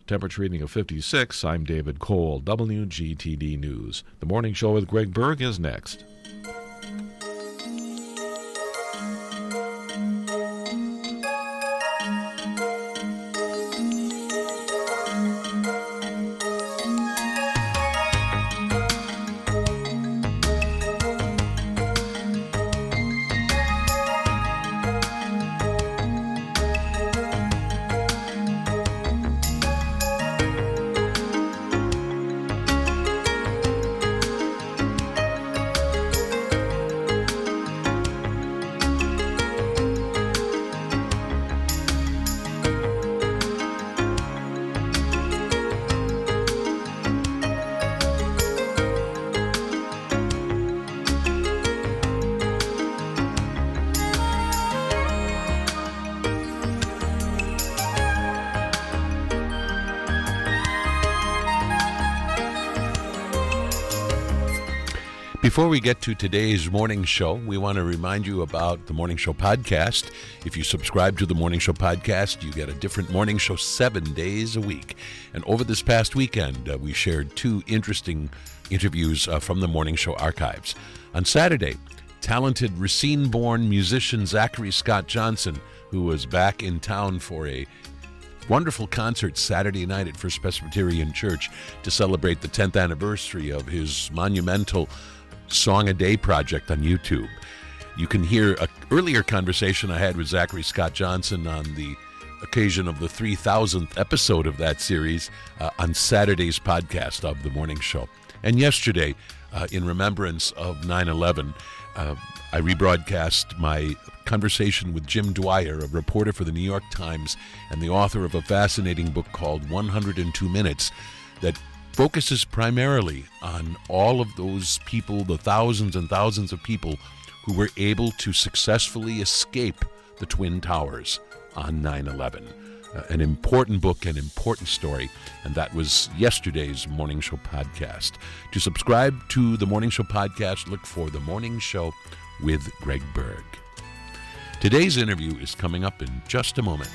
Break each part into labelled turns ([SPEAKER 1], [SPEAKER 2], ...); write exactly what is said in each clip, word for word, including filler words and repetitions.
[SPEAKER 1] temperature reading of fifty-six. I'm David Cole, W G T D News. The Morning Show with Greg Berg is next. Before we get to today's morning show, we want to remind you about the Morning Show podcast. If you subscribe to the Morning Show podcast, you get a different morning show seven days a week. And over this past weekend, uh, we shared two interesting interviews uh, from the Morning Show archives. On Saturday, talented Racine-born musician Zachary Scott Johnson, who was back in town for a wonderful concert Saturday night at First Presbyterian Church to celebrate the tenth anniversary of his monumental Song a Day project on YouTube. You can hear an earlier conversation I had with Zachary Scott Johnson on the occasion of the three thousandth episode of that series uh, on Saturday's podcast of The Morning Show. And yesterday, uh, in remembrance of nine eleven, uh, I rebroadcast my conversation with Jim Dwyer, a reporter for the New York Times and the author of a fascinating book called one hundred two minutes that focuses primarily on all of those people, the thousands and thousands of people who were able to successfully escape the Twin Towers on nine eleven. Uh, an important book, an important story, and that was yesterday's Morning Show podcast. To subscribe to the Morning Show podcast, look for The Morning Show with Greg Berg. Today's interview is coming up in just a moment.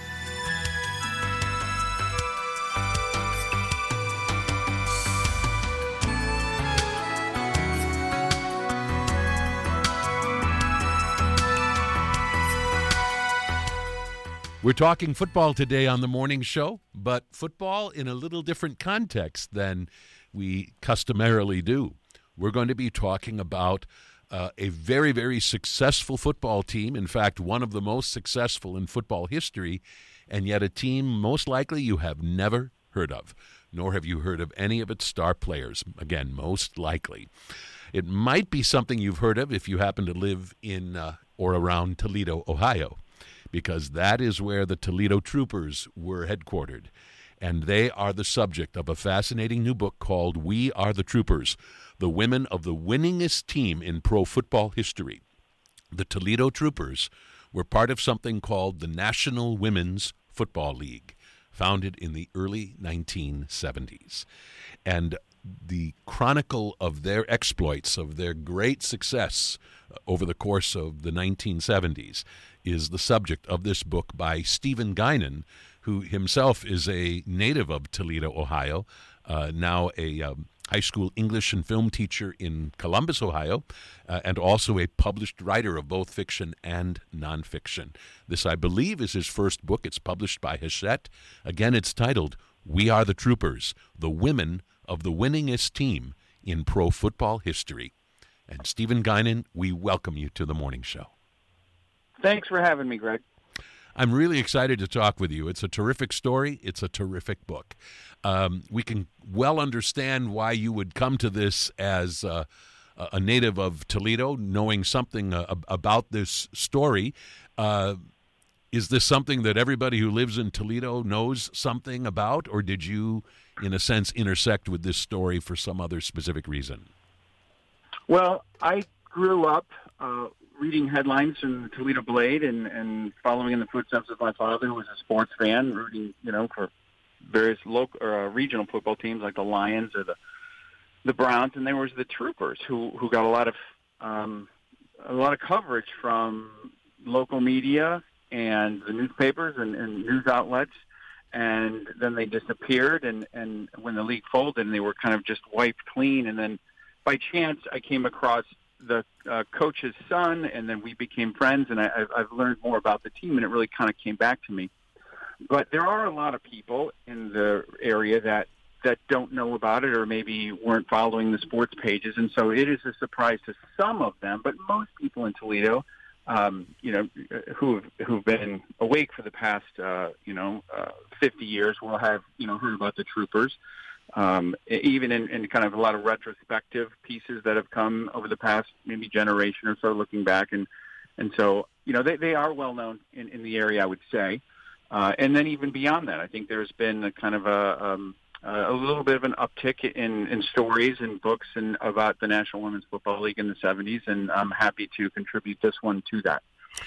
[SPEAKER 1] We're talking football today on the morning show, but football in a little different context than we customarily do. We're going to be talking about uh, a very, very successful football team. In fact, one of the most successful in football history, and yet a team most likely you have never heard of, nor have you heard of any of its star players. Again, most likely. It might be something you've heard of if you happen to live in uh, or around Toledo, Ohio, because that is where the Toledo Troopers were headquartered. And they are the subject of a fascinating new book called We Are the Troopers, the women of the winningest team in pro football history. The Toledo Troopers were part of something called the National Women's Football League, founded in the early nineteen seventies. And the chronicle of their exploits, of their great success over the course of the nineteen seventies, is the subject of this book by Stephen Guinan, who himself is a native of Toledo, Ohio, uh, now a um, high school English and film teacher in Columbus, Ohio, uh, and also a published writer of both fiction and nonfiction. This, I believe, is his first book. It's published by Hachette. Again, it's titled We Are the Troopers, the Women of the Winningest Team in Pro Football History. And Stephen Guinan, we welcome you to the morning show.
[SPEAKER 2] Thanks for having me, Greg.
[SPEAKER 1] I'm really excited to talk with you. It's a terrific story. It's a terrific book. Um, we can well understand why you would come to this as uh, a native of Toledo, knowing something uh, about this story. Uh, is this something that everybody who lives in Toledo knows something about, or did you, in a sense, intersect with this story for some other specific reason?
[SPEAKER 2] Well, I grew up uh, reading headlines in the Toledo Blade and, and following in the footsteps of my father, who was a sports fan, rooting, you know, for various local or uh, regional football teams like the Lions or the the Browns, and there was the Troopers, who who got a lot of um, a lot of coverage from local media and the newspapers and, and news outlets. and then they disappeared. And, and when the league folded, and they were kind of just wiped clean. And then by chance, I came across the uh, coach's son, and then we became friends, and I, I've, I've learned more about the team, and it really kind of came back to me. But there are a lot of people in the area that, that don't know about it or maybe weren't following the sports pages, and so it is a surprise to some of them, but most people in Toledo, um, you know, who've, who've been awake for the past, uh, you know, uh, fifty years will have, you know, heard about the Troopers. Um, even in, in kind of a lot of retrospective pieces that have come over the past maybe generation or so, looking back. And, and so, you know, they, they are well known in, in the area, I would say. Uh, and then even beyond that, I think there's been a kind of a, um, a little bit of an uptick in, in stories and books and about the National Women's Football League in the seventies. And I'm happy to contribute this one to that.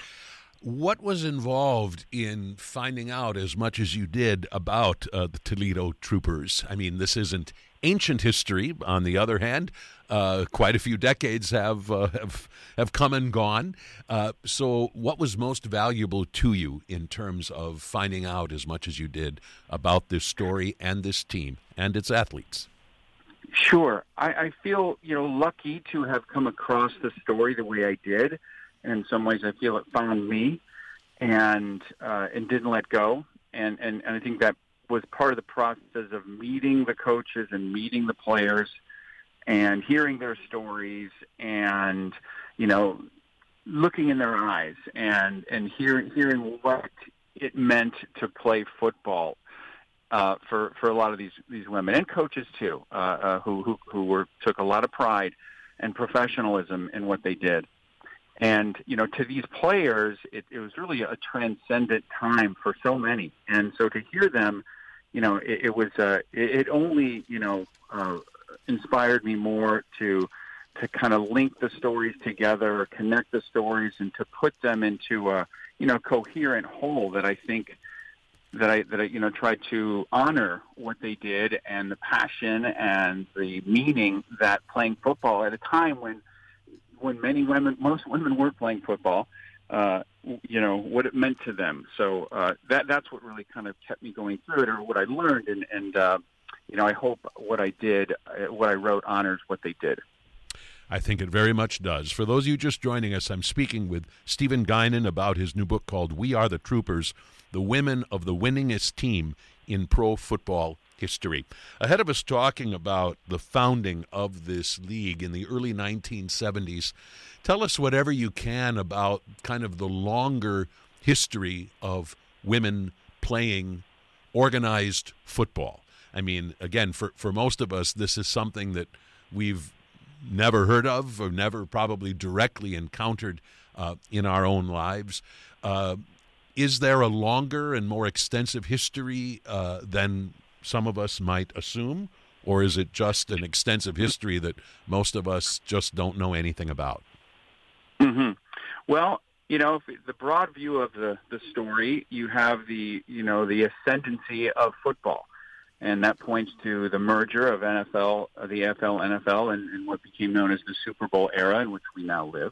[SPEAKER 1] What was involved in finding out as much as you did about uh, the Toledo Troopers? I mean, this isn't ancient history. On the other hand, uh, quite a few decades have uh, have have come and gone. Uh, so, what was most valuable to you in terms of finding out as much as you did about this story and this team and its athletes?
[SPEAKER 2] Sure, I, I feel you know lucky to have come across the story the way I did. In some ways, I feel it found me and uh, and didn't let go. And, and, and I think that was part of the process of meeting the coaches and meeting the players and hearing their stories and, you know, looking in their eyes and, and hear, hearing what it meant to play football uh, for, for a lot of these, these women and coaches, too, uh, uh, who, who, who were took a lot of pride and professionalism in what they did. And, you know, to these players, it, it was really a transcendent time for so many. And so to hear them, you know, it, it was, uh, it, it only, you know, uh, inspired me more to to kind of link the stories together, connect the stories, and to put them into a, you know, coherent whole that I think that I, that I, you know, tried to honor what they did and the passion and the meaning that playing football at a time when, when many women, most women were playing football, uh, you know, what it meant to them. So uh, that that's what really kind of kept me going through it, or what I learned. And, and uh, you know, I hope what I did, what I wrote, honors what they did.
[SPEAKER 1] I think it very much does. For those of you just joining us, I'm speaking with Stephen Guinan about his new book called We Are the Troopers, The Women of the Winningest Team in Pro Football History. Ahead of us talking about the founding of this league in the early nineteen seventies, tell us whatever you can about kind of the longer history of women playing organized football. I mean, again, for, for most of us, this is something that we've never heard of or never probably directly encountered uh, in our own lives. Uh, is there a longer and more extensive history uh, than some of us might assume, or is it just an extensive history that most of us just don't know anything about?
[SPEAKER 2] Mm-hmm. Well, you know, the broad view of the, the story, you have the, you know, the ascendancy of football. And that points to the merger of N F L, uh, the A F L, N F L, and, and what became known as the Super Bowl era in which we now live.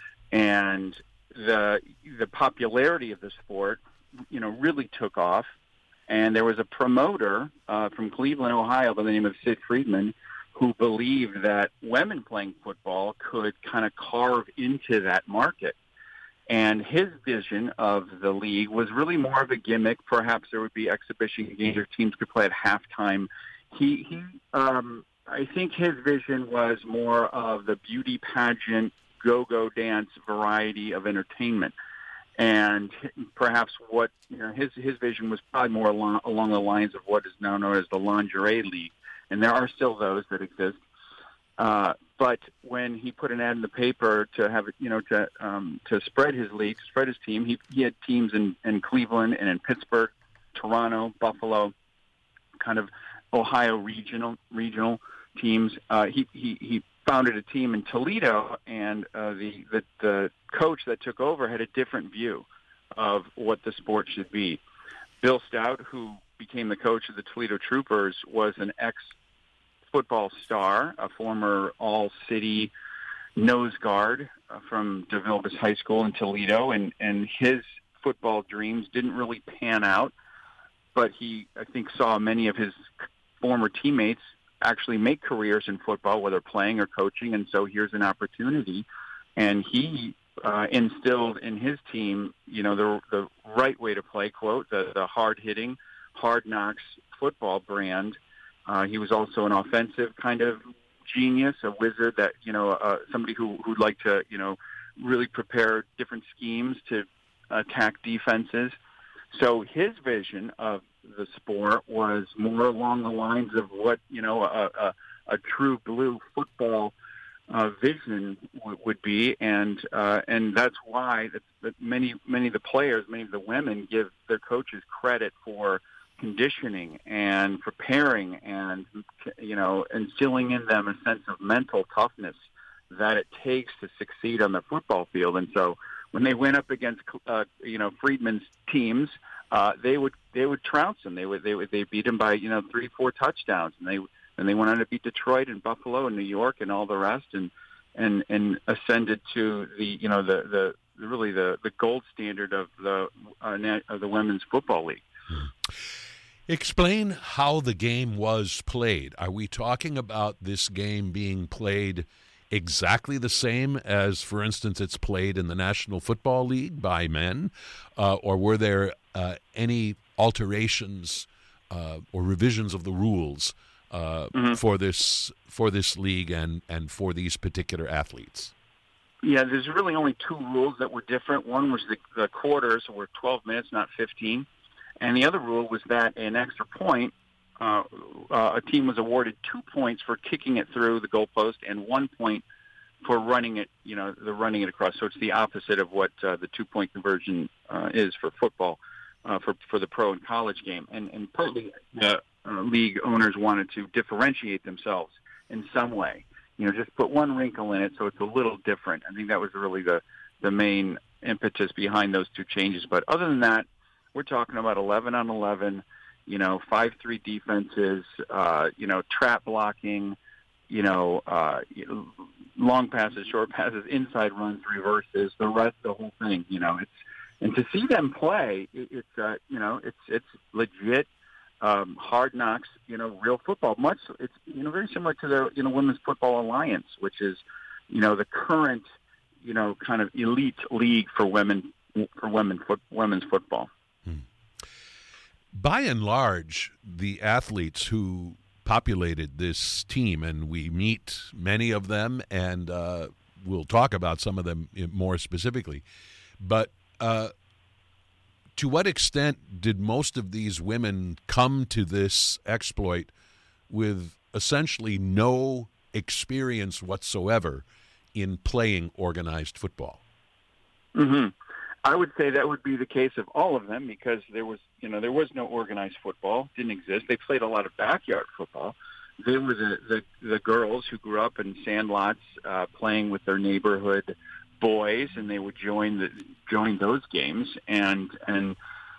[SPEAKER 2] And the the popularity of the sport, you know, really took off. And there was a promoter uh, from Cleveland, Ohio, by the name of Sid Friedman, who believed that women playing football could kind of carve into that market. And his vision of the league was really more of a gimmick. Perhaps there would be exhibition games or teams could play at halftime. He, he, um, I think his vision was more of the beauty pageant, go-go dance variety of entertainment. And perhaps what, you know, his his vision was probably more along, along the lines of what is now known as the lingerie league. And there are still those that exist. Uh, but when he put an ad in the paper to have, you know, to um, to spread his league, to spread his team, he, he had teams in, in Cleveland and in Pittsburgh, Toronto, Buffalo, kind of Ohio regional regional teams. Uh, he, he he founded a team in Toledo, and uh, the, the the coach that took over had a different view of what the sport should be. Bill Stout, who became the coach of the Toledo Troopers, was an ex football star, a former all-city nose guard uh, from DeVilbiss High School in Toledo, and, and his football dreams didn't really pan out. but he, I think, saw many of his former teammates actually make careers in football, whether playing or coaching, and so here's an opportunity. And he uh, instilled in his team, you know, the the right way to play, quote, the, the hard-hitting, hard-knocks football brand. Uh, he was also an offensive kind of genius, a wizard that, you know, uh, somebody who who'd like to, you know, really prepare different schemes to attack defenses. So his vision of the sport was more along the lines of what, you know, a, a, a true blue football uh, vision w- would be, and uh, and that's why that, that many many of the players, many of the women, give their coaches credit for conditioning and preparing and, you know, instilling in them a sense of mental toughness that it takes to succeed on the football field. And so when they went up against, uh, you know, Friedman's teams, uh, they would they would trounce them. They would they would they beat them by, you know, three, four touchdowns, and they and they went on to beat Detroit and Buffalo and New York and all the rest, and and and ascended to the, you know, the the really the, the gold standard of the uh, of the Women's Football League.
[SPEAKER 1] Explain how the game was played. Are we talking about this game being played exactly the same as, for instance, it's played in the National Football League by men, uh, or were there uh, any alterations uh, or revisions of the rules uh, mm-hmm. for this for this league and, and for these particular athletes?
[SPEAKER 2] Yeah, there's really only two rules that were different. One was the, the quarters were twelve minutes, not fifteen. And the other rule was that an extra point, uh, uh, a team was awarded two points for kicking it through the goalpost and one point for running it, you know, the running it across. So it's the opposite of what uh, the two-point conversion uh, is for football, uh, for for the pro and college game. And, and partly the uh, league owners wanted to differentiate themselves in some way. You know, just put one wrinkle in it so it's a little different. I think that was really the, the main impetus behind those two changes. But other than that, we're talking about eleven on eleven, you know, five three defenses, uh, you know, trap blocking, you know, uh, long passes, short passes, inside runs, reverses, the rest, the whole thing. You know, it's and to see them play, it, it's uh, you know, it's it's legit, um, hard knocks, you know, real football. Much it's you know very similar to the you know Women's Football Alliance, which is you know the current you know kind of elite league for women for women foot, women's football.
[SPEAKER 1] By and large, the athletes who populated this team, and we meet many of them, and uh, we'll talk about some of them more specifically, but uh, to what extent did most of these women come to this exploit with essentially no experience whatsoever in playing organized football?
[SPEAKER 2] Mm-hmm. I would say that would be the case of all of them because there was, you know, there was no organized football, didn't exist. They played a lot of backyard football. They were the, the, the girls who grew up in sandlots uh, playing with their neighborhood boys, and they would join the join those games. And and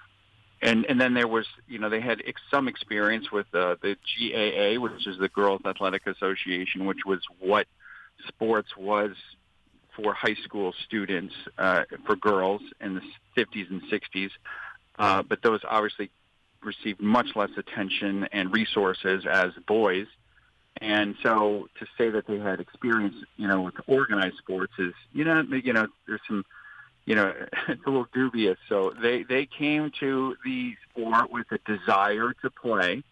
[SPEAKER 2] and and then there was, you know, they had ex- some experience with uh, the G A A, which is the Girls Athletic Association, which was what sports was for high school students, uh, for girls in the fifties and sixties. Uh, but those obviously received much less attention and resources as boys. And so to say that they had experience, you know, with organized sports is, you know, you know, there's some, you know, it's a little dubious. So they, they came to the sport with a desire to play.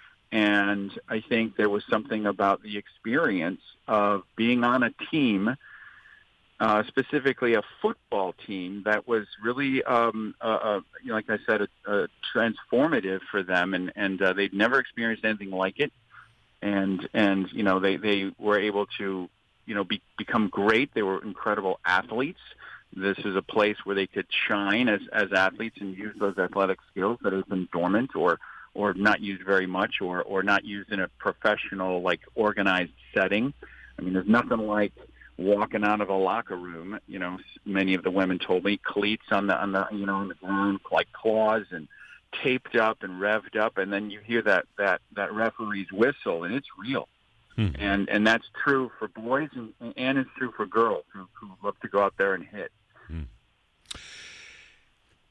[SPEAKER 2] And I think there was something about the experience of being on a team, Uh, specifically a football team that was really, um, uh, uh, you know, like I said, a, a transformative for them, and and uh, they'd never experienced anything like it, and and you know they, they were able to, you know, be, become great. They were incredible athletes. This is a place where they could shine as as athletes and use those athletic skills that have been dormant or or not used very much, or or not used in a professional, like, organized setting. I mean, there's nothing like walking out of a locker room, you know, many of the women told me, cleats on the, on the, you know, on the ground, like claws, and taped up and revved up, and then you hear that, that, that referee's whistle, and it's real. Hmm. And and that's true for boys, and, and it's true for girls who, who love to go out there and hit. Hmm.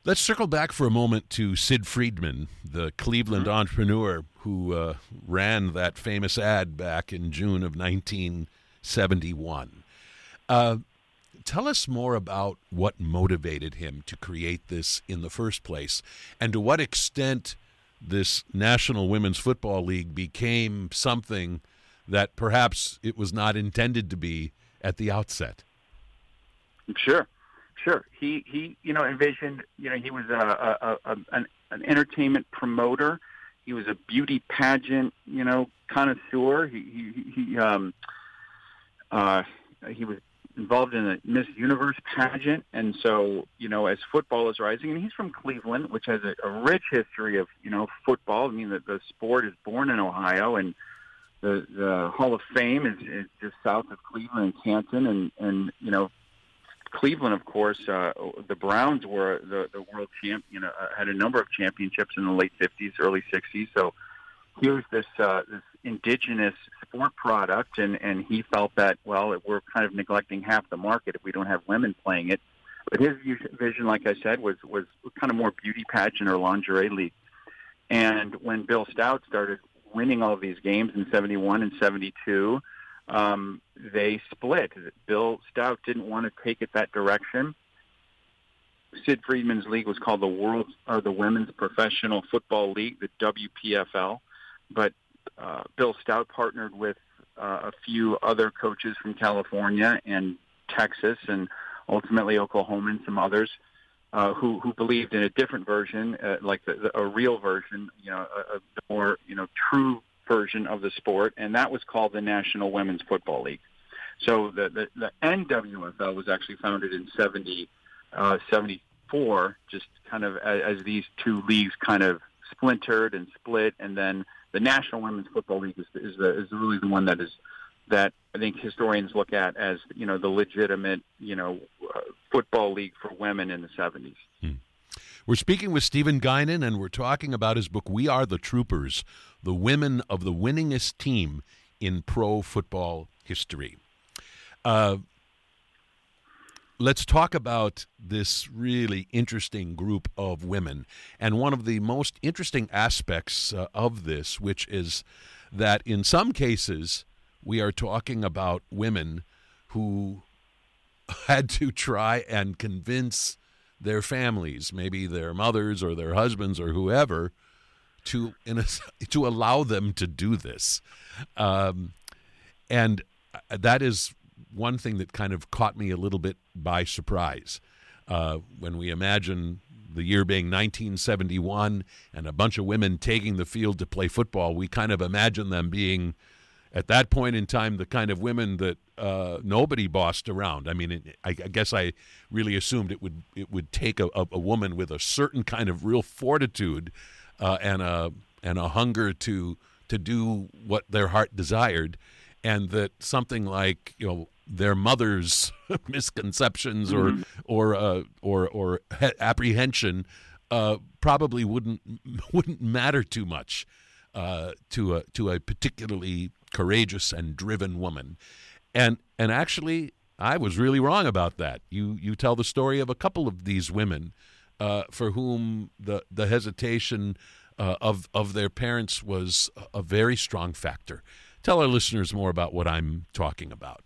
[SPEAKER 1] Let's circle back for a moment to Sid Friedman, the Cleveland mm-hmm. entrepreneur who uh, ran that famous ad back in June of nineteen seventy-one. Uh, tell us more about what motivated him to create this in the first place, and to what extent this National Women's Football League became something that perhaps it was not intended to be at the outset.
[SPEAKER 2] Sure. Sure. He, he, you know, envisioned, you know, he was a, a, a an, an entertainment promoter. He was a beauty pageant, you know, connoisseur. He, he, he, um, uh, he was involved in a Miss Universe pageant. And so, you know, as football is rising, and he's from Cleveland, which has a, a rich history of, you know, football. I mean, the, the sport is born in Ohio, and the, the Hall of Fame is, is just south of Cleveland and Canton. And, and, you know, Cleveland, of course, uh, the Browns were the, the world champ. You know, uh, had a number of championships in the late fifties, early sixties. So here's this uh, this indigenous sport product, and, and he felt that, well, we're kind of neglecting half the market if we don't have women playing it. But his vision, like I said, was was kind of more beauty pageant or lingerie league. And when Bill Stout started winning all of these games in seventy-one and seventy-two. Um, they split. Bill Stout didn't want to take it that direction. Sid Friedman's league was called the World or the Women's Professional Football League, the W P F L. But uh, Bill Stout partnered with uh, a few other coaches from California and Texas, and ultimately Oklahoma and some others uh, who who believed in a different version, uh, like the, the, a real version, you know, a, a more you know true version of the sport, and that was called the National Women's Football League. So the, the, the N W F L was actually founded in seventy, uh, seventy-four, just kind of as, as these two leagues kind of splintered and split, and then the National Women's Football League is, is, the, is really the one that is that I think historians look at as, you know, the legitimate, you know, uh, football league for women in the seventies.
[SPEAKER 1] Hmm. We're speaking with Stephen Guinan, and we're talking about his book, We Are the Troopers, the Women of the Winningest Team in Pro Football History. Uh, let's talk about this really interesting group of women. And one of the most interesting aspects uh, of this, which is that in some cases we are talking about women who had to try and convince their families, maybe their mothers or their husbands or whoever, to in a, to allow them to do this. Um, and that is one thing that kind of caught me a little bit by surprise. Uh, when we imagine the year being nineteen seventy-one and a bunch of women taking the field to play football, we kind of imagine them being, at that point in time, the kind of women that uh, nobody bossed around. I mean, it, I, I guess I really assumed it would it would take a, a, a woman with a certain kind of real fortitude uh, and a and a hunger to to do what their heart desired, and that something like, you know, their mother's misconceptions or mm-hmm. or uh, or or apprehension uh, probably wouldn't wouldn't matter too much uh, to a to a particularly courageous and driven woman. And and actually, I was really wrong about that. You you tell the story of a couple of these women uh, for whom the the hesitation uh, of of their parents was a very strong factor. Tell our listeners more about what I'm talking about.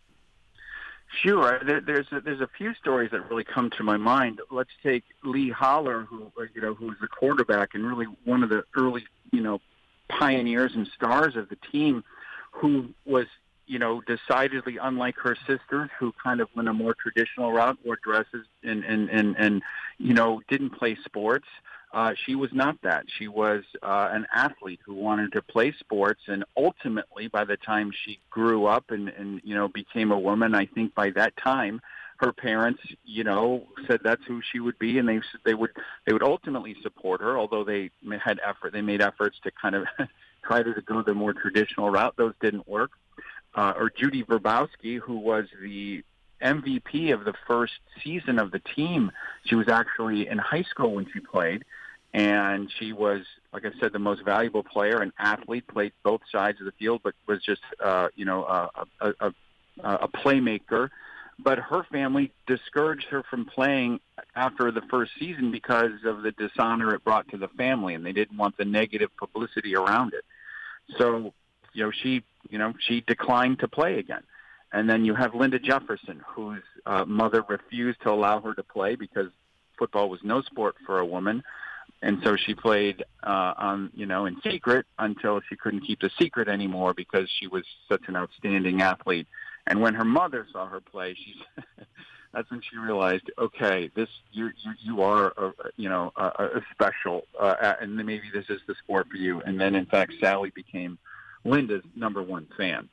[SPEAKER 2] Sure. There, there's a, there's a few stories that really come to my mind. Let's take Lee Holler, who you know who was the quarterback and really one of the early you know pioneers and stars of the team, who was, you know, decidedly unlike her sisters, who kind of went a more traditional route, wore dresses and, and, and, and you know, didn't play sports. Uh, she was not that. She was uh, an athlete who wanted to play sports, and ultimately, by the time she grew up and, and, you know, became a woman, I think by that time, her parents, you know, said that's who she would be, and they they would they would ultimately support her, although they had effort. They made efforts to kind of try to go the more traditional route. Those didn't work. Uh, or Judy Verbowski, who was the M V P of the first season of the team. She was actually in high school when she played, and she was, like I said, the most valuable player, an athlete, played both sides of the field, but was just, uh, you know, a, a, a, a playmaker. But her family discouraged her from playing after the first season because of the dishonor it brought to the family, and they didn't want the negative publicity around it. So, you know, she, you know, she declined to play again. And then you have Linda Jefferson, whose uh, mother refused to allow her to play because football was no sport for a woman. And so she played uh, on, you know, in secret until she couldn't keep the secret anymore because she was such an outstanding athlete. And when her mother saw her play, she that's when she realized, okay, this you you, you are a, you know a, a special, uh, and maybe this is the sport for you. And then, in fact, Sally became Linda's number one fan.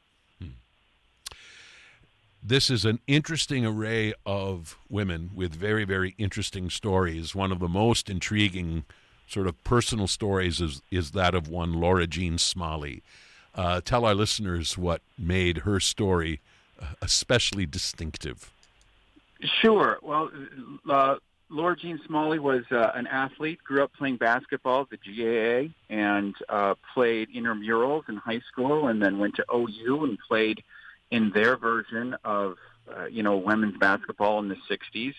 [SPEAKER 1] This is an interesting array of women with very, very interesting stories. One of the most intriguing sort of personal stories is, is that of one Laura Jean Smalley. Uh, tell our listeners what made her story especially distinctive.
[SPEAKER 2] Sure. Well, uh, Laura Jean Smalley was uh, an athlete, grew up playing basketball at the G A A, and uh, played intramurals in high school, and then went to O U and played in their version of, uh, you know, women's basketball in the sixties.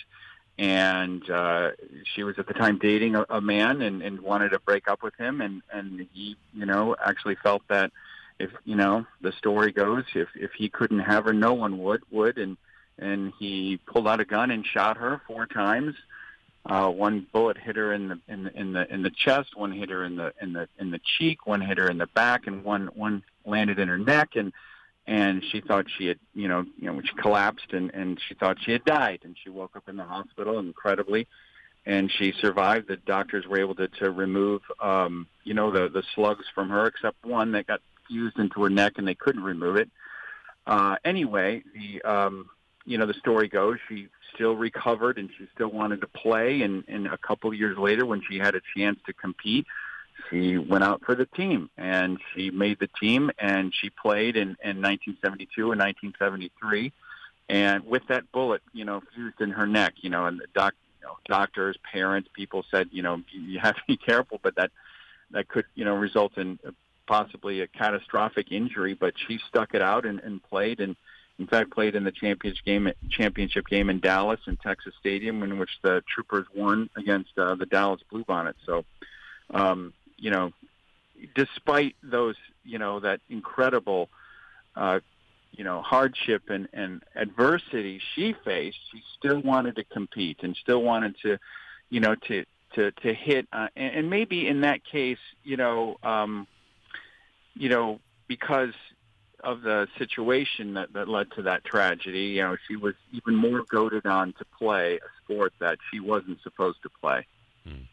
[SPEAKER 2] And uh, she was at the time dating a, a man and, and wanted to break up with him. And, and he, you know, actually felt that if, you know, the story goes, if, if he couldn't have her, no one would, would. And, and he pulled out a gun and shot her four times. Uh, one bullet hit her in the, in the, in the, in the chest, one hit her in the, in the, in the cheek, one hit her in the back, and one, one landed in her neck. And, And she thought she had, you know, you know, she collapsed, and, and she thought she had died. And she woke up in the hospital, incredibly, and she survived. The doctors were able to, to remove, um, you know, the, the slugs from her, except one that got fused into her neck, and they couldn't remove it. Uh, anyway, the, um, you know, the story goes, she still recovered, and she still wanted to play. And, and a couple of years later, when she had a chance to compete, she went out for the team, and she made the team, and she played in, in nineteen seventy-two and nineteen seventy-three. And with that bullet, you know, fused in her neck, you know, and the doc, you know, doctors, parents, people said, you know, you have to be careful, but that, that could, you know, result in possibly a catastrophic injury. But she stuck it out and, and played, and in fact played in the championship game, championship game in Dallas in Texas Stadium, in which the Troopers won against uh, the Dallas Bluebonnets. So, um, you know, despite those, you know, that incredible, uh, you know, hardship and, and adversity she faced, she still wanted to compete and still wanted to, you know, to, to, to hit. Uh, and, and maybe in that case, you know, um, you know, because of the situation that, that led to that tragedy, you know, she was even more goaded on to play a sport that she wasn't supposed to play.
[SPEAKER 1] Hmm.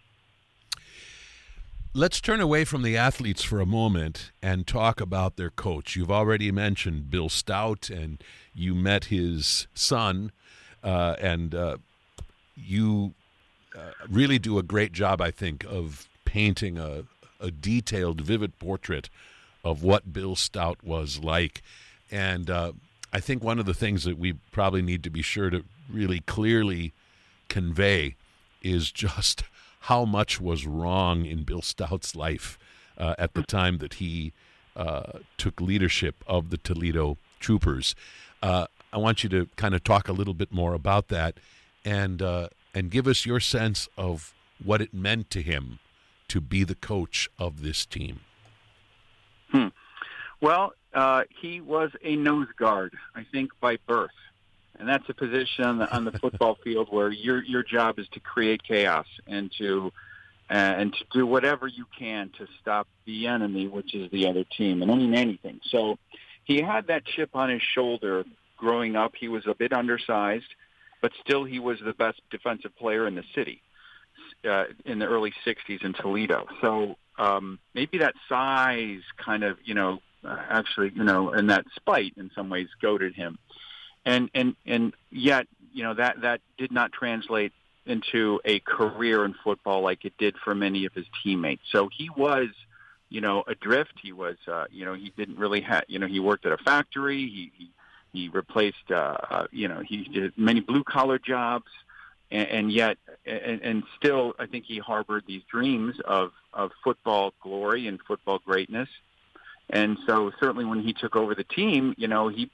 [SPEAKER 1] Let's turn away from the athletes for a moment and talk about their coach. You've already mentioned Bill Stout, and you met his son, uh, and uh, you uh, really do a great job, I think, of painting a, a detailed, vivid portrait of what Bill Stout was like. And uh, I think one of the things that we probably need to be sure to really clearly convey is just how much was wrong in Bill Stout's life uh, at the time that he uh, took leadership of the Toledo Troopers. Uh, I want you to kind of talk a little bit more about that, and uh, and give us your sense of what it meant to him to be the coach of this team.
[SPEAKER 2] Hmm. Well, uh, he was a nose guard, I think, by birth. And that's a position on the, on the football field where your your job is to create chaos and to uh, and to do whatever you can to stop the enemy, which is the other team, and I mean anything. So he had that chip on his shoulder growing up. He was a bit undersized, but still he was the best defensive player in the city uh, in the early sixties in Toledo. So um, maybe that size kind of, you know, uh, actually, you know, and that spite in some ways goaded him. And, and, and yet, you know, that, that did not translate into a career in football like it did for many of his teammates. So he was, you know, adrift. He was, uh, you know, he didn't really have, you know, he worked at a factory. He, he, he replaced, uh, uh, you know, he did many blue collar jobs, and, and yet, and, and still, I think he harbored these dreams of, of football glory and football greatness. And so certainly when he took over the team, you know, he, he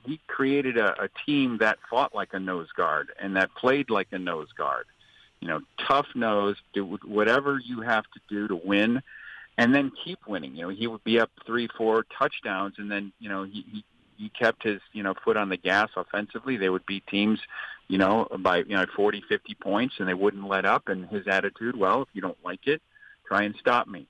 [SPEAKER 2] he created a, a team that fought like a nose guard and that played like a nose guard. You know, tough nose, do whatever you have to do to win, and then keep winning. You know, he would be up three, four touchdowns, and then, you know, he, he, he kept his, you know, foot on the gas offensively. They would beat teams, you know, by, you know, forty, fifty points, and they wouldn't let up. And his attitude, well, if you don't like it, try and stop me.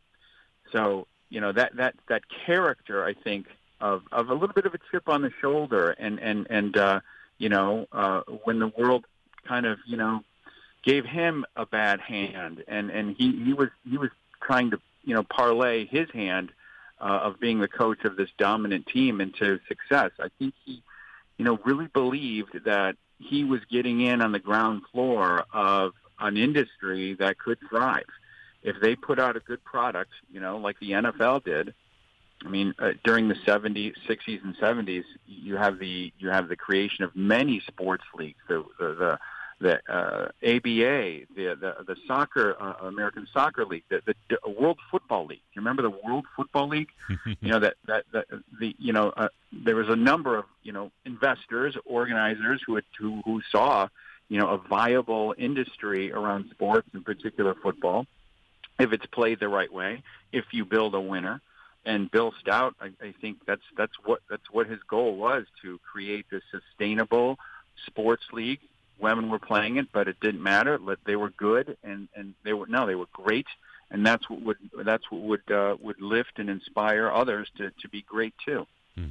[SPEAKER 2] So, you know, that, that, that character, I think, of, of a little bit of a chip on the shoulder, and, and, and uh, you know, uh, when the world kind of, you know, gave him a bad hand, and, and he, he was he was trying to, you know, parlay his hand uh, of being the coach of this dominant team into success. I think he, you know, really believed that he was getting in on the ground floor of an industry that could thrive. If they put out a good product, you know, like the N F L did. I mean, uh, during the seventies, sixties, and seventies, you have the you have the creation of many sports leagues. The the, the the uh, A B A, the the, the soccer, uh, American Soccer League, the, the, the World Football League. You remember the World Football League? you know that that, that the you know uh, there was a number of you know investors, organizers who had, who who saw you know a viable industry around sports, in particular football, if it's played the right way. If you build a winner. And Bill Stout, I, I think that's that's what that's what his goal was, to create this sustainable sports league. Women were playing it, but it didn't matter. They were good, and, and they were no, they were great, and that's what would that's what would uh, would lift and inspire others to, to be great too.
[SPEAKER 1] Hmm.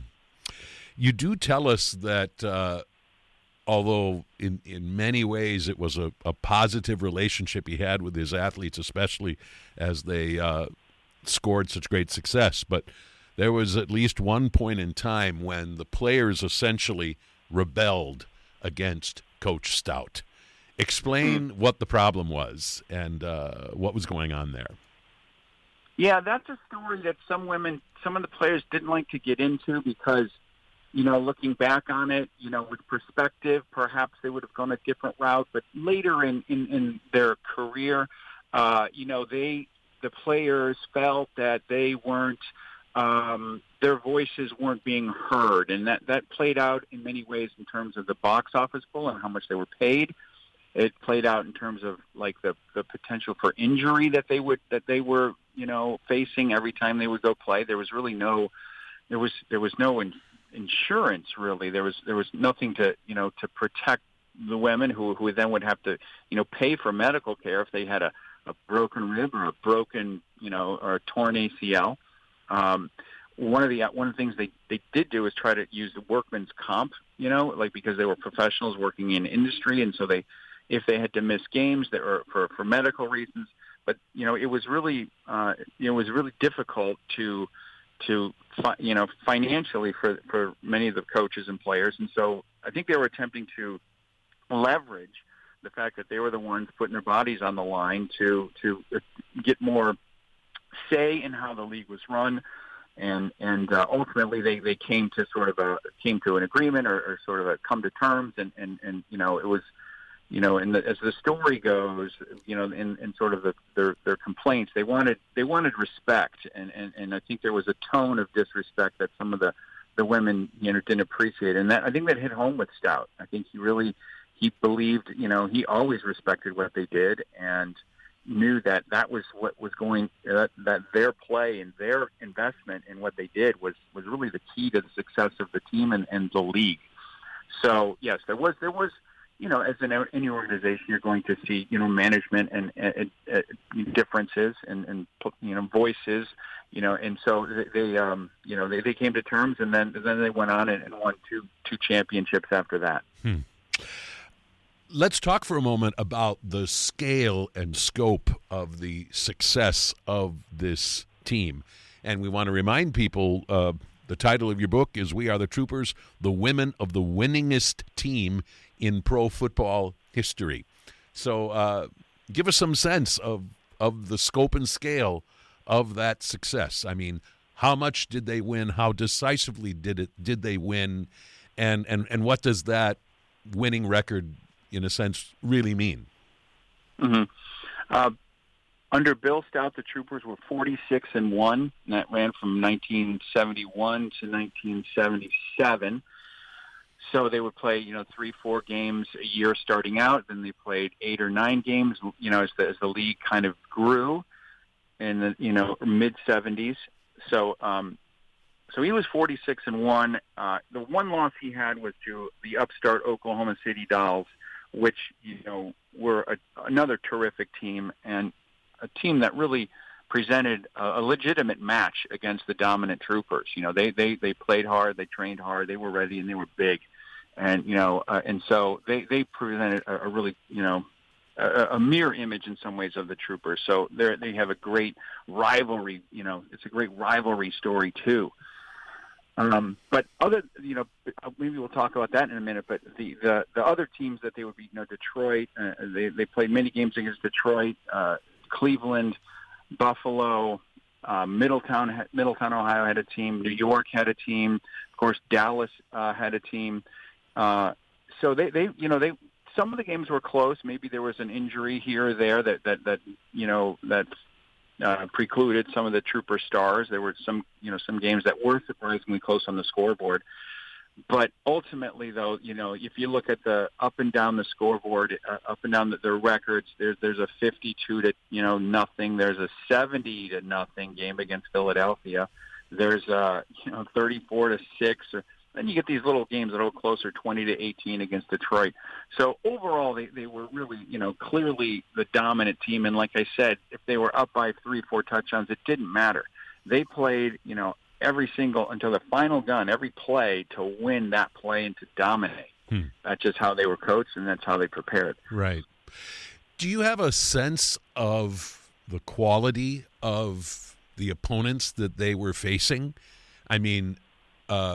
[SPEAKER 1] You do tell us that uh, although in in many ways it was a, a positive relationship he had with his athletes, especially as they uh, scored such great success, but there was at least one point in time when the players essentially rebelled against Coach Stout. Explain mm. what the problem was and uh, what was going on there.
[SPEAKER 2] Yeah, that's a story that some women, some of the players didn't like to get into because, you know, looking back on it, you know, with perspective, perhaps they would have gone a different route. But later in, in, in their career, uh, you know, they, the players felt that they weren't, um, their voices weren't being heard. And that, that played out in many ways in terms of the box office pull and how much they were paid. It played out in terms of like the, the potential for injury that they would, that they were, you know, facing every time they would go play. There was really no, there was, there was no in, insurance really. There was, there was nothing to, you know, to protect the women who, who then would have to, you know, pay for medical care if they had a, a broken rib or a broken, you know, or a torn A C L. Um, one of the one of the things they, they did do is try to use the workman's comp, you know, like because they were professionals working in industry, and so they, if they had to miss games that were for, for medical reasons, but you know, it was really uh, it was really difficult to to fi- you know financially for for many of the coaches and players, and so I think they were attempting to leverage the fact that they were the ones putting their bodies on the line to to get more say in how the league was run, and and uh, ultimately they, they came to sort of a came to an agreement or, or sort of a come to terms, and, and, and you know it was you know and as the story goes, you know in, in sort of the, their their complaints, they wanted they wanted respect, and, and, and I think there was a tone of disrespect that some of the, the women you know didn't appreciate, and that I think that hit home with Stout. I think he really. He believed, you know, he always respected what they did and knew that that was what was going, uh, that their play and their investment in what they did was, was really the key to the success of the team and, and the league. So, yes, there was, there was, you know, as in any organization, you're going to see, you know, management and, and, and differences and, and, you know, voices, you know, and so they, they um, you know, they, they came to terms, and then, then they went on and, and won two, two championships after that.
[SPEAKER 1] Hmm. Let's talk for a moment about the scale and scope of the success of this team. And we want to remind people, uh, the title of your book is We Are the Troopers, the Women of the Winningest Team in Pro Football History. So uh, give us some sense of, of the scope and scale of that success. I mean, how much did they win? How decisively did it did they win? And, and, and what does that winning record in a sense, really mean?
[SPEAKER 2] Mm-hmm. Uh, under Bill Stout, the Troopers were forty-six and one, and that ran from nineteen seventy-one to nineteen seventy-seven. So they would play, you know, three, four games a year starting out. Then they played eight or nine games, you know, as the, as the league kind of grew in the, you know, mid seventies. So, um, so he was forty-six and one. Uh, the one loss he had was to the upstart Oklahoma City Dolls, which, you know, were a, another terrific team and a team that really presented a, a legitimate match against the dominant Troopers. You know, they, they, they played hard, they trained hard, they were ready, and they were big. And, you know, uh, and so they, they presented a, a really, you know, a, a mirror image in some ways of the Troopers. So they they have a great rivalry, you know, it's a great rivalry story too. Um, but other, you know, maybe we'll talk about that in a minute, but the, the, the other teams that they would be, you know, Detroit, uh, they, they played many games against Detroit, uh, Cleveland, Buffalo, uh, Middletown, Middletown, Ohio had a team. New York had a team. Of course, Dallas uh, had a team. Uh, so they, they, you know, they, some of the games were close. Maybe there was an injury here or there that, that, that, you know, that uh, precluded some of the Trooper stars. There were some, you know, some games that were surprisingly close on the scoreboard. But ultimately, though, you know, if you look at the up and down the scoreboard, uh, up and down the, their records, there's there's a fifty-two to you know nothing. There's a seventy to nothing game against Philadelphia. There's a you know thirty-four to six. Or then you get these little games that are closer, twenty to eighteen against Detroit. So overall, they they were really you know clearly the dominant team. And like I said, if they were up by three, four touchdowns, it didn't matter. They played you know. every single, until the final gun, every play to win that play and to dominate. Hmm. That's just how they were coached, and that's how they prepared.
[SPEAKER 1] Right. Do you have a sense of the quality of the opponents that they were facing? I mean, uh,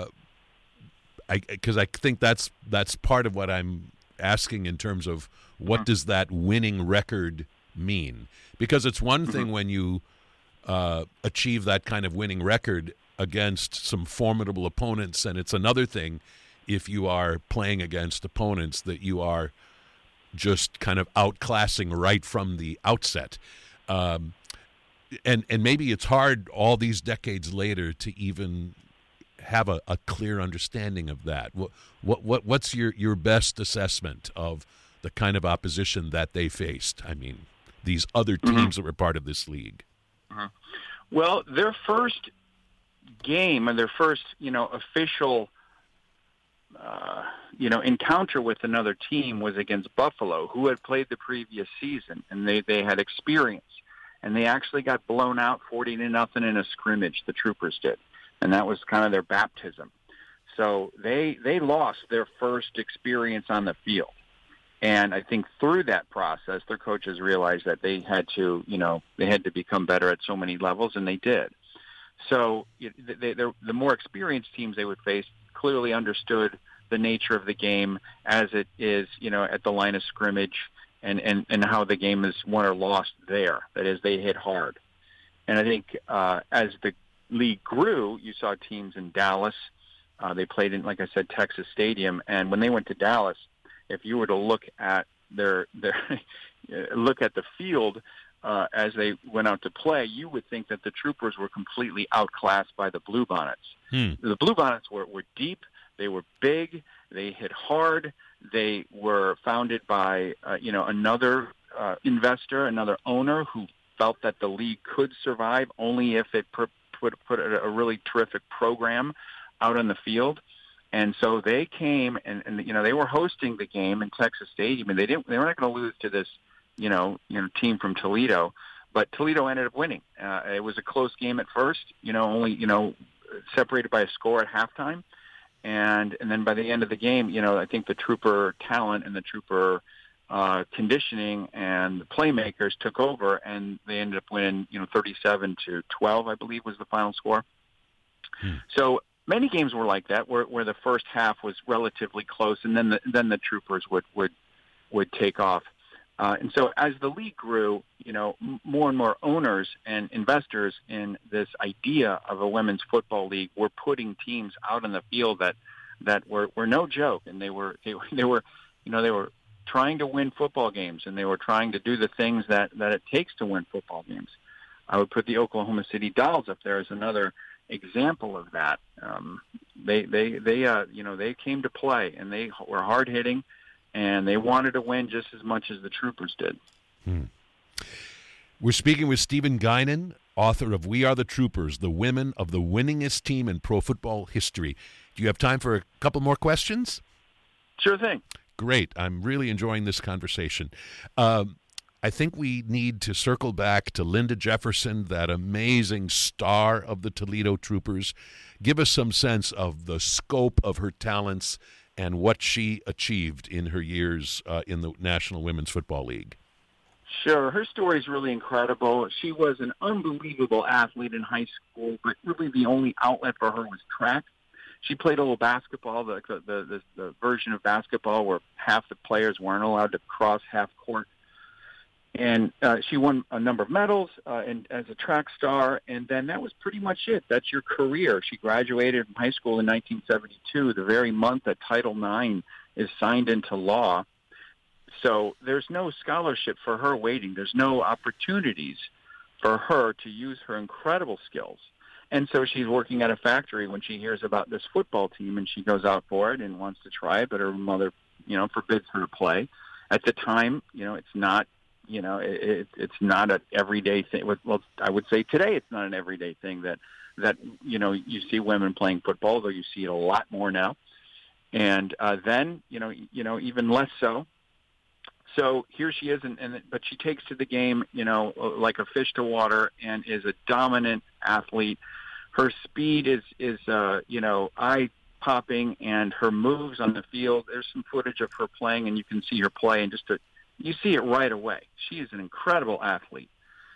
[SPEAKER 1] I because I think that's that's part of what I'm asking in terms of what mm-hmm. does that winning record mean? Because it's one mm-hmm. thing when you uh, achieve that kind of winning record against some formidable opponents, and it's another thing if you are playing against opponents that you are just kind of outclassing right from the outset. Um, and and maybe it's hard all these decades later to even have a, a clear understanding of that. What what what what's your, your best assessment of the kind of opposition that they faced? I mean, these other teams mm-hmm. that were part of this league.
[SPEAKER 2] Mm-hmm. Well, their first game and their first, you know, official, uh, you know, encounter with another team was against Buffalo, who had played the previous season, and they, they had experience, and they actually got blown out forty to nothing in a scrimmage. The Troopers did, and that was kind of their baptism. So they they lost their first experience on the field, and I think through that process, their coaches realized that they had to, you know, they had to become better at so many levels, and they did. So they, the more experienced teams they would face clearly understood the nature of the game as it is, you know, at the line of scrimmage and, and, and how the game is won or lost there. That is, they hit hard. And I think uh, as the league grew, you saw teams in Dallas. Uh, they played in, like I said, Texas Stadium. And when they went to Dallas, if you were to look at their, their look at the field, Uh, as they went out to play, you would think that the Troopers were completely outclassed by the Bluebonnets. Hmm. The Bluebonnets were, were deep, they were big, they hit hard, they were founded by uh, you know another uh, investor, another owner who felt that the league could survive only if it put put, put a, a really terrific program out on the field. And so they came and, and you know they were hosting the game in Texas Stadium, and they didn't they were not going to lose to this. you know, you know, team from Toledo, but Toledo ended up winning. Uh, it was a close game at first, you know, only, you know, separated by a score at halftime. And, and then by the end of the game, you know, I think the Trooper talent and the Trooper uh, conditioning and the playmakers took over, and they ended up winning, you know, thirty-seven to twelve, I believe was the final score. Hmm. So many games were like that, where, where the first half was relatively close, and then the, then the Troopers would, would, would take off. Uh, and so as the league grew, you know, m- more and more owners and investors in this idea of a women's football league were putting teams out on the field that, that were, were no joke. And they were, they were, they were, you know, they were trying to win football games, and they were trying to do the things that, that it takes to win football games. I would put the Oklahoma City Dolls up there as another example of that. Um, they they they uh, you know they came to play, and they were hard hitting, and they wanted to win just as much as the Troopers did.
[SPEAKER 1] Hmm. We're speaking with Stephen Guinan, author of We Are the Troopers, the women of the winningest team in pro football history. Do you have time for a couple more questions?
[SPEAKER 2] Sure thing.
[SPEAKER 1] Great. I'm really enjoying this conversation. Um, I think we need to circle back to Linda Jefferson, that amazing star of the Toledo Troopers. Give us some sense of the scope of her talents and what she achieved in her years uh, in the National Women's Football League.
[SPEAKER 2] Sure. Her story is really incredible. She was an unbelievable athlete in high school, but really the only outlet for her was track. She played a little basketball, the the, the, the version of basketball where half the players weren't allowed to cross half court. And uh, she won a number of medals uh, and, as a track star, and then that was pretty much it. That's your career. She graduated from high school in nineteen seventy-two, the very month that Title nine is signed into law. So there's no scholarship for her waiting. There's no opportunities for her to use her incredible skills. And so she's working at a factory when she hears about this football team, and she goes out for it and wants to try it, but her mother, you know, forbids her to play. At the time, you know, it's not, you know, it, it's not an everyday thing. Well, I would say today it's not an everyday thing that, that you know, you see women playing football, though you see it a lot more now. And uh, then, you know, you know, even less so. So here she is, and, and but she takes to the game, you know, like a fish to water, and is a dominant athlete. Her speed is, is uh, you know, eye-popping, and her moves on the field. There's some footage of her playing, and you can see her play, and just to, you see it right away. She is an incredible athlete,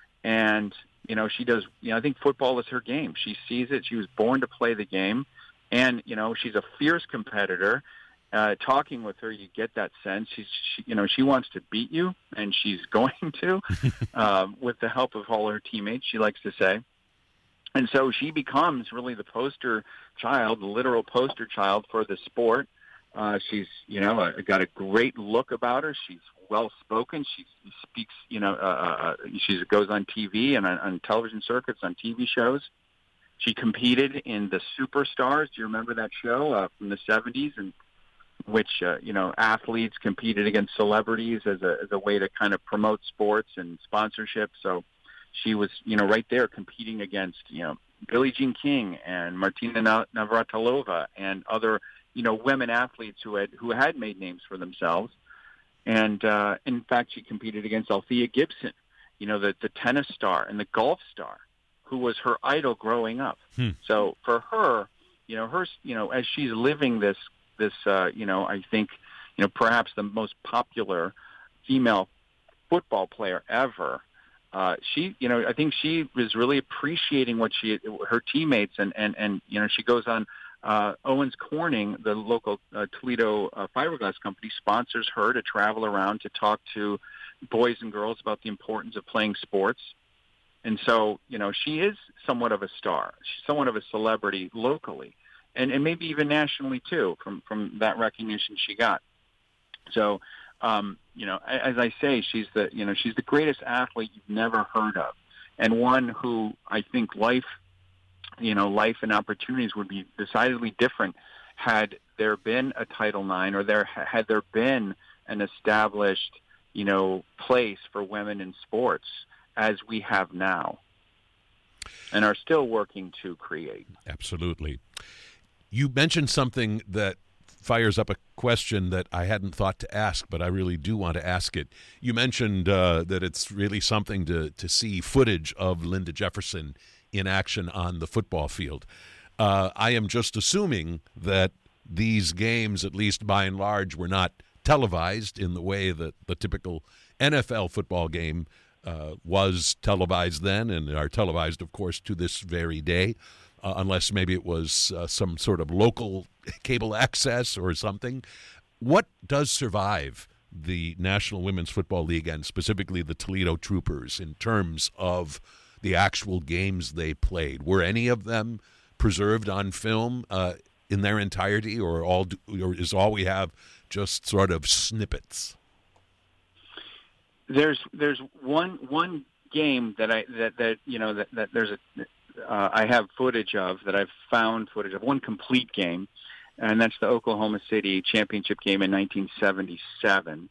[SPEAKER 2] and you know, she does. You know, I think football is her game. She sees it. She was born to play the game, and you know, she's a fierce competitor. Uh, talking with her, you get that sense. She's, she, you know, she wants to beat you, and she's going to, um, with the help of all her teammates, she likes to say. And so she becomes really the poster child, the literal poster child for the sport. Uh, she's, you know, uh, got a great look about her. She's well-spoken. She speaks, you know, uh, uh, she goes on T V and on, on television circuits, on T V shows. She competed in the Superstars. Do you remember that show uh, from the seventies? And which, uh, you know, athletes competed against celebrities as a as a way to kind of promote sports and sponsorship. So she was, you know, right there competing against, you know, Billie Jean King and Martina Navratilova and other, you know, women athletes who had who had made names for themselves. And, uh, in fact, she competed against Althea Gibson, you know, the, the tennis star and the golf star, who was her idol growing up. Hmm. So for her, you know, her, you know, as she's living this This, uh, you know, I think, you know, perhaps the most popular female football player ever. Uh, she, you know, I think she was really appreciating what she, her teammates, and, and, and you know, she goes on. Uh, Owens Corning, the local uh, Toledo uh, fiberglass company, sponsors her to travel around to talk to boys and girls about the importance of playing sports. And so, you know, she is somewhat of a star. She's somewhat of a celebrity locally. And, and maybe even nationally, too, from, from that recognition she got. So, um, you know, as I say, she's the, you know, she's the greatest athlete you've never heard of, and one who I think life, you know, life and opportunities would be decidedly different had there been a Title nine, or there had there been an established, you know, place for women in sports as we have now, and are still working to create.
[SPEAKER 1] Absolutely. You mentioned something that fires up a question that I hadn't thought to ask, but I really do want to ask it. You mentioned uh, that it's really something to, to see footage of Linda Jefferson in action on the football field. Uh, I am just assuming that these games, at least by and large, were not televised in the way that the typical N F L football game uh, was televised then, and are televised, of course, to this very day. Uh, unless maybe it was uh, some sort of local cable access or something. What does survive the National Women's Football League, and specifically the Toledo Troopers, in terms of the actual games they played? Were any of them preserved on film uh, in their entirety, or all, or is all we have just sort of snippets?
[SPEAKER 2] There's there's one one game that I that, that you know that, that there's a uh, I have footage of, that I've found footage of, one complete game, and that's the Oklahoma City championship game in nineteen seventy-seven.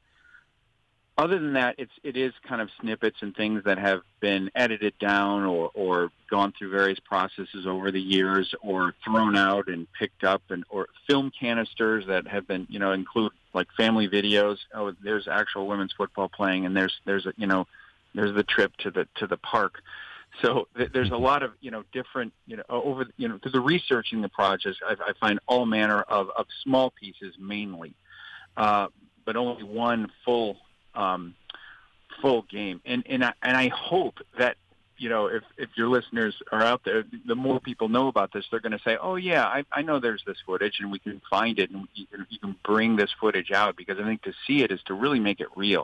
[SPEAKER 2] Other than that, it's it is kind of snippets and things that have been edited down or, or gone through various processes over the years, or thrown out and picked up, and or film canisters that have been, you know, include like family videos. Oh, there's actual women's football playing, and there's there's a, you know, there's the trip to the to the park. So th- there's a lot of, you know, different, you know, over, you know, through the researching the projects, I, I find all manner of, of small pieces mainly, uh, but only one full, um, full game. And, and I, and I hope that, you know, if, if your listeners are out there, the more people know about this, they're going to say, oh yeah, I, I know there's this footage, and we can find it, and you can, you can bring this footage out, because I think to see it is to really make it real.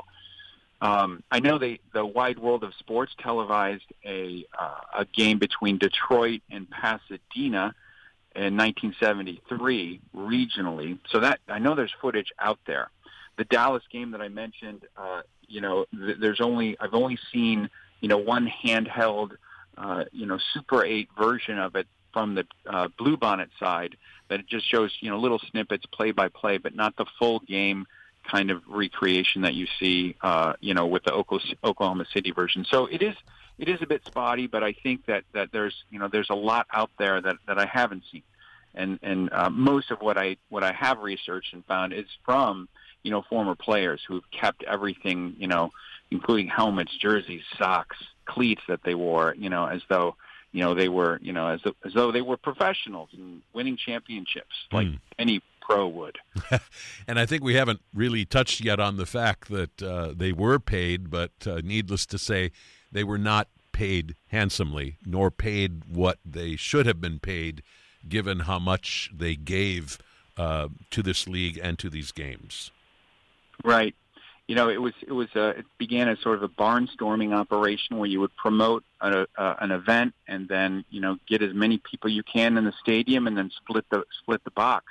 [SPEAKER 2] Um, I know they, the Wide World of Sports televised a uh, a game between Detroit and Pasadena in nineteen seventy-three regionally. So that I know there's footage out there. The Dallas game that I mentioned, uh, you know, th- there's only I've only seen you know one handheld, uh, you know, Super eight version of it from the uh, Bluebonnet side, that it just shows you know little snippets, play by play, but not the full game kind of recreation that you see, uh, you know, with the Oklahoma City version. So it is, it is a bit spotty, but I think that, that there's, you know, there's a lot out there that, that I haven't seen. And, and, uh, most of what I, what I have researched and found is from, you know, former players who've kept everything, you know, including helmets, jerseys, socks, cleats that they wore, you know, as though, you know, they were, you know, as, as though they were professionals and winning championships like mm. any pro would.
[SPEAKER 1] And I think we haven't really touched yet on the fact that uh, they were paid, but uh, needless to say, they were not paid handsomely, nor paid what they should have been paid, given how much they gave uh, to this league and to these games.
[SPEAKER 2] Right. You know, it was it was a, it began as sort of a barnstorming operation where you would promote a, a, an event, and then you know get as many people you can in the stadium, and then split the split the box.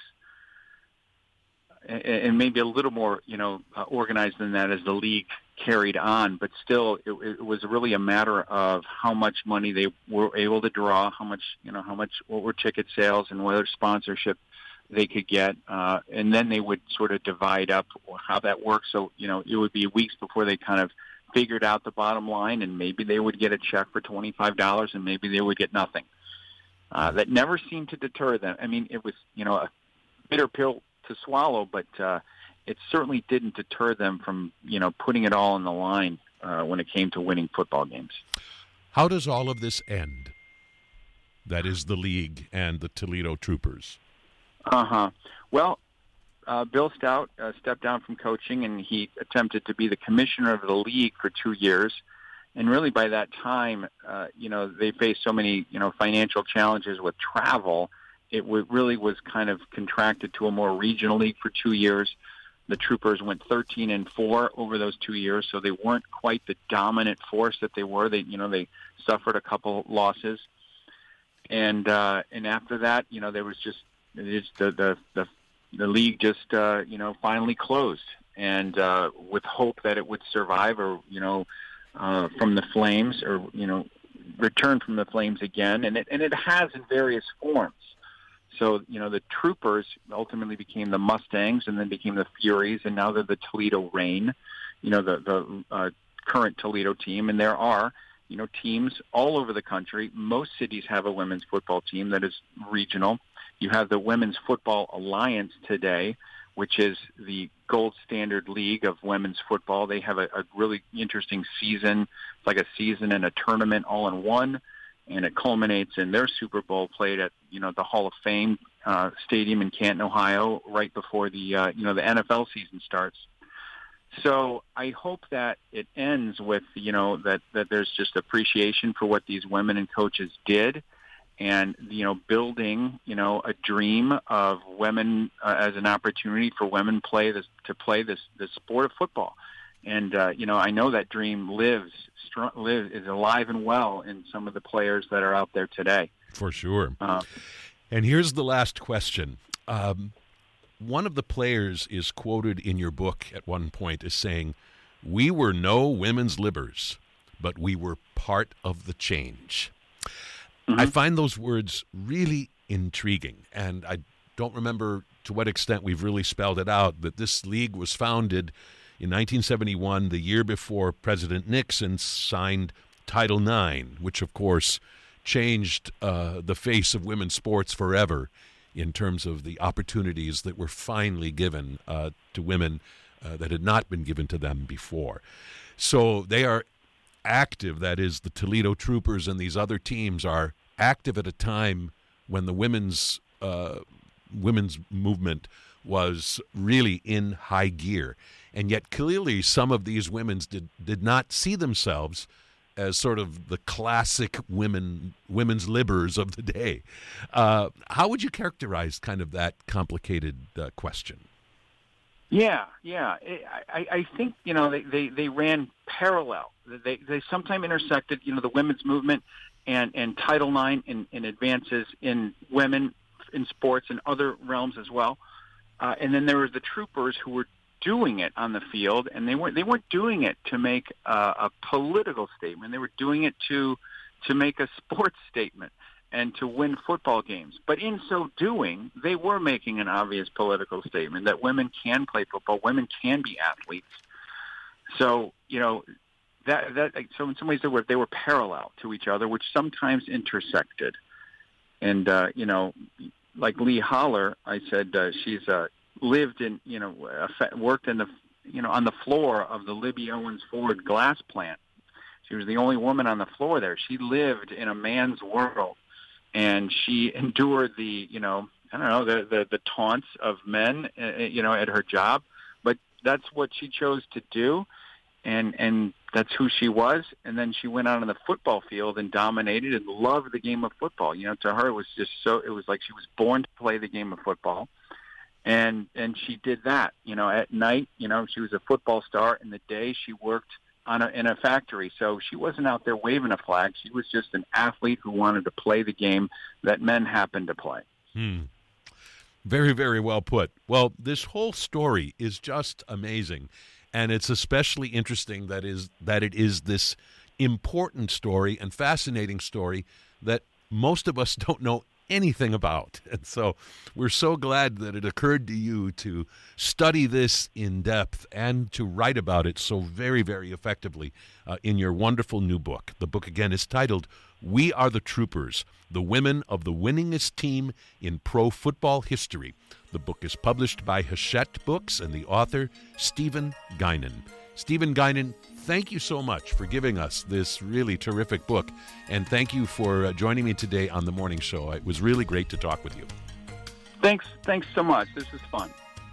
[SPEAKER 2] And maybe a little more, you know, uh, organized than that as the league carried on. But still, it, it was really a matter of how much money they were able to draw, how much, you know, how much, what were ticket sales and whether sponsorship they could get. Uh, and then they would sort of divide up how that works. So, you know, it would be weeks before they kind of figured out the bottom line, and maybe they would get a check for twenty-five dollars and maybe they would get nothing. Uh, that never seemed to deter them. I mean, it was, you know, a bitter pill to swallow, but uh, it certainly didn't deter them from, you know, putting it all on the line uh, when it came to winning football games.
[SPEAKER 1] How does all of this end? That is the league and the Toledo Troopers.
[SPEAKER 2] Uh-huh. Well, uh, Bill Stout uh, stepped down from coaching, and he attempted to be the commissioner of the league for two years. And really by that time, uh, you know, they faced so many, you know, financial challenges with travel. It w- really was kind of contracted to a more regional league for two years. The Troopers went thirteen and four over those two years, so they weren't quite the dominant force that they were. They, you know, they suffered a couple losses, and uh, and after that, you know, there was just, just the, the the the league just uh, you know finally closed, and uh, with hope that it would survive, or you know, uh, from the flames, or you know, return from the flames again, and it and it has in various forms. So, you know, the Troopers ultimately became the Mustangs, and then became the Furies, and now they're the Toledo Reign, you know, the, the uh, current Toledo team. And there are, you know, teams all over the country. Most cities have a women's football team that is regional. You have the Women's Football Alliance today, which is the gold standard league of women's football. They have a, a really interesting season. It's like a season and a tournament all in one. And it culminates in their Super Bowl played at, you know, the Hall of Fame uh, Stadium in Canton, Ohio, right before the, uh, you know, the N F L season starts. So I hope that it ends with, you know, that, that there's just appreciation for what these women and coaches did, and, you know, building, you know, a dream of women uh, as an opportunity for women play this, to play this, this sport of football. And, uh, you know, I know that dream lives, strong, live, is alive and well in some of the players that are out there today.
[SPEAKER 1] For sure. Uh, and here's the last question. Um, one of the players is quoted in your book at one point as saying, "We were no women's libbers, but we were part of the change."
[SPEAKER 2] Mm-hmm.
[SPEAKER 1] I find those words really intriguing, and I don't remember to what extent we've really spelled it out, that this league was founded in nineteen seventy-one, the year before President Nixon signed Title nine, which, of course, changed uh, the face of women's sports forever in terms of the opportunities that were finally given uh, to women uh, that had not been given to them before. So they are active, that is, the Toledo Troopers and these other teams are active at a time when the women's uh, women's movement was really in high gear. And yet clearly some of these women did, did not see themselves as sort of the classic women women's libbers of the day. Uh, how would you characterize kind of that complicated uh, question?
[SPEAKER 2] Yeah, yeah. I, I think, you know, they, they, they ran parallel. They they sometimes intersected, you know, the women's movement and, and Title nine and, and advances in women in sports and other realms as well. Uh, and then there were the troopers who were doing it on the field, and they weren't they weren't doing it to make a, a political statement. They were doing it to to make a sports statement and to win football games. But in so doing, they were making an obvious political statement that women can play football, women can be athletes. So, you know, that that so in some ways they were they were parallel to each other, which sometimes intersected. And uh, you know, like Lee Holler, I said uh, she's uh, lived in, you know, worked in the, you know, on the floor of the Libby Owens Ford glass plant. She was the only woman on the floor there. She lived in a man's world, and she endured the, you know, I don't know, the the, the taunts of men, uh, you know, at her job. But that's what she chose to do, and and that's who she was. And then she went out on the football field and dominated and loved the game of football. You know, to her it was just so, it was like she was born to play the game of football. And and she did that, you know, at night, you know, she was a football star. In the day, she worked on a, in a factory. So she wasn't out there waving a flag. She was just an athlete who wanted to play the game that men happened to play.
[SPEAKER 1] Hmm. Very, very well put. Well, this whole story is just amazing. And it's especially interesting that is that it is this important story and fascinating story that most of us don't know anything about. And so we're so glad that it occurred to you to study this in depth and to write about it so very, very effectively uh, in your wonderful new book. The book, again, is titled We Are the Troopers, The Women of the Winningest Team in Pro Football History. The book is published by Hachette Books and the author, Stephen Guinan. Stephen Guinan, thank you so much for giving us this really terrific book, and thank you for uh, joining me today on The Morning Show. It was really great to talk with you.
[SPEAKER 2] Thanks. Thanks so much. This was fun.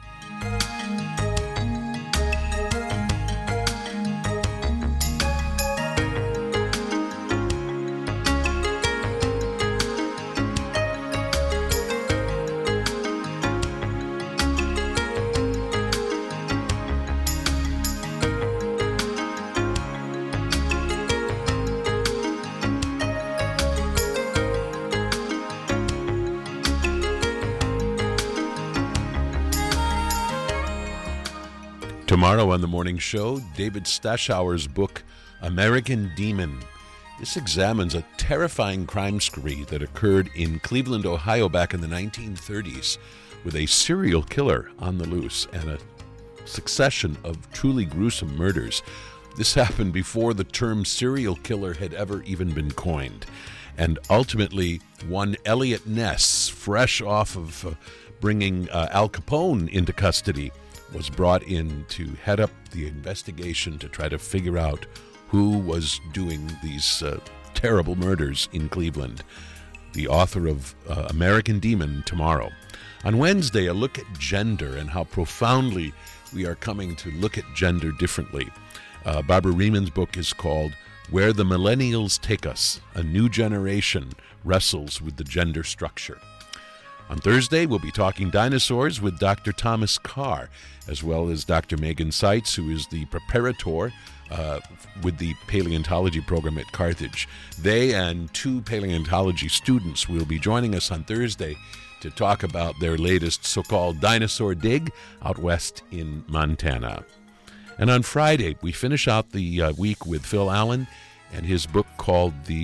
[SPEAKER 1] Tomorrow on The Morning Show, David Stashauer's book, American Demon. This examines a terrifying crime spree that occurred in Cleveland, Ohio back in the nineteen thirties with a serial killer on the loose and a succession of truly gruesome murders. This happened before the term serial killer had ever even been coined. And ultimately, one Elliot Ness, fresh off of uh, bringing uh, Al Capone into custody, was brought in to head up the investigation to try to figure out who was doing these uh, terrible murders in Cleveland. The author of uh, American Demon tomorrow. On Wednesday, a look at gender and how profoundly we are coming to look at gender differently. Uh, Barbara Riemann's book is called Where the Millennials Take Us. A New Generation Wrestles with the Gender Structure. On Thursday, we'll be talking dinosaurs with Doctor Thomas Carr, as well as Doctor Megan Seitz, who is the preparator uh, with the paleontology program at Carthage. They and two paleontology students will be joining us on Thursday to talk about their latest so-called dinosaur dig out west in Montana. And on Friday, we finish out the uh, week with Phil Allen and his book called The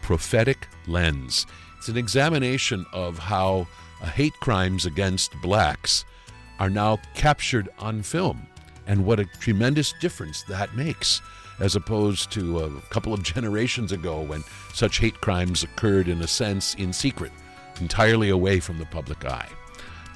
[SPEAKER 1] Prophetic Lens. It's an examination of how uh, hate crimes against blacks are now captured on film, and what a tremendous difference that makes, as opposed to a couple of generations ago when such hate crimes occurred, in a sense, in secret, entirely away from the public eye.